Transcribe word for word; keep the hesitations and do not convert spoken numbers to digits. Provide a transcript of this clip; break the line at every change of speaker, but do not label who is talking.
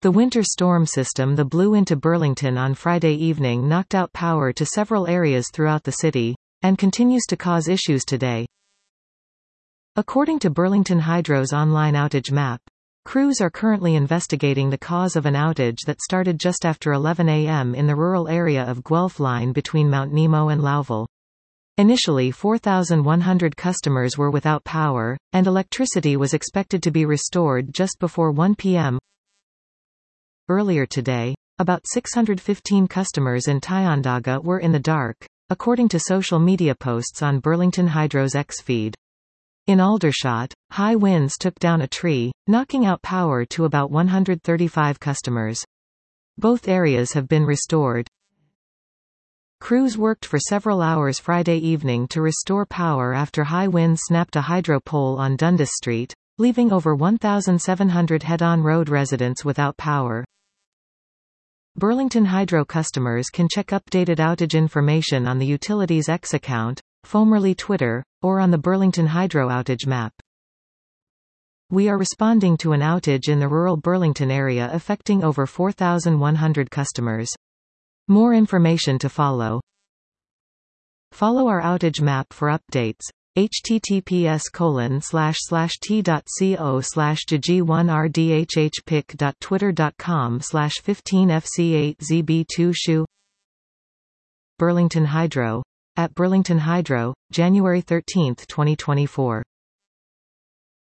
The winter storm system that blew into Burlington on Friday evening knocked out power to several areas throughout the city, and continues to cause issues today. According to Burlington Hydro's online outage map, crews are currently investigating the cause of an outage that started just after eleven a m in the rural area of Guelph Line between Mount Nemo and Louville. Initially four thousand one hundred customers were without power, and electricity was expected to be restored just before one p m Earlier today, about six hundred fifteen customers in Tyandaga were in the dark, according to social media posts on Burlington Hydro's X feed. In Aldershot, high winds took down a tree, knocking out power to about one hundred thirty-five customers. Both areas have been restored. Crews worked for several hours Friday evening to restore power after high winds snapped a hydro pole on Dundas Street, leaving over one thousand seven hundred Head-On Road residents without power. Burlington Hydro customers can check updated outage information on the utility's X account, formerly Twitter, or on the Burlington Hydro outage map. We are responding to an outage in the rural Burlington area affecting over four thousand one hundred customers. More information to follow. Follow our outage map for updates. https colon slash slash t.co slash jg1rdhhpic.twitter.com slash 15fc8zb2shu. Burlington Hydro. At Burlington Hydro, January thirteenth twenty twenty-four.